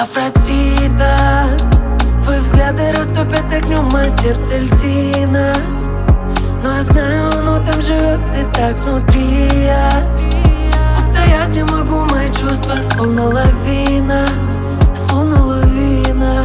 Афродита, твои взгляды растопят огнем мое сердце льдина. Но я знаю, оно там живет и так внутри я. Устоять не могу, мои чувства словно лавина, словно лавина.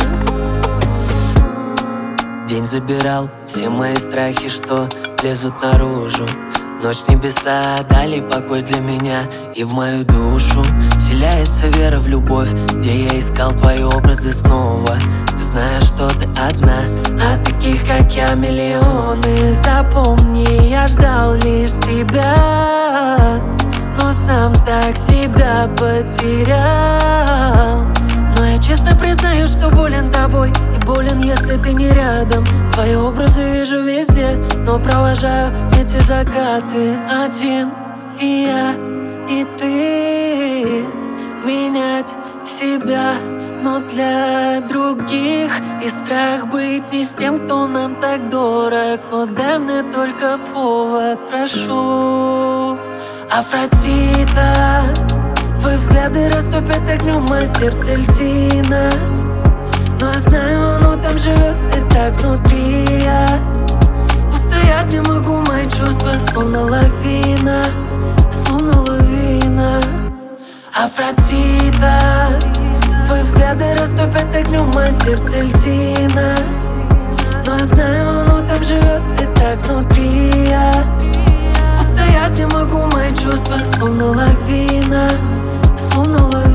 День забирал все мои страхи, что лезут наружу. Ночь небеса дали покой для меня и в мою душу вселяется вера в любовь, где я искал твои образы снова. Ты знаешь, что ты одна, а таких, как я, миллионы. Запомни, я ждал лишь тебя, но сам так себя потерял. Но я честно признаю, что болен тобой, и болен, если ты не рядом. Твои образы вижу везде, но провожаю эти закаты один. И я, и ты. Менять себя, но для других. И страх быть не с тем, кто нам так дорог. Но дай мне только повод, прошу. Афродита, твои взгляды растопят огнем мое сердце льдина. Но я знаю, оно там живет и так внутри я. Устоять не могу, мои чувства словно лавина, словно лавина. Афродита, твои взгляды растопят огнем мое сердце льдина. Но я знаю, оно там живет и так внутри я. Устоять не могу, мои чувства словно лавина, словно лавина.